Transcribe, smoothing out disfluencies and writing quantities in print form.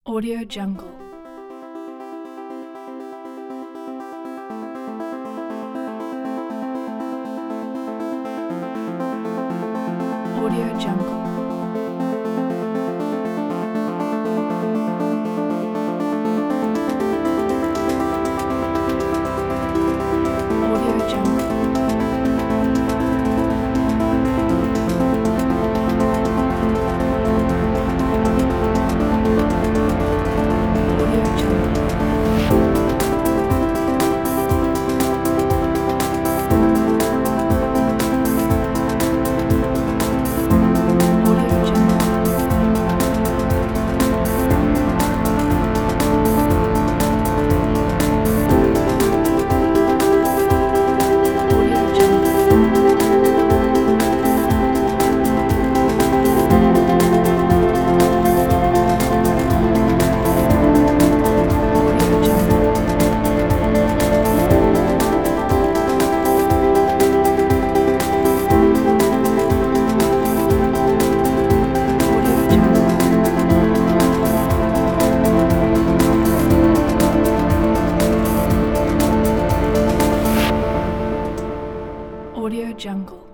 Audio Jungle. Audio Jungle. Audio Jungle. Audio Jungle. Audio Jungle. Audio Jungle. Audio Jungle. Audio Jungle. Audio Jungle.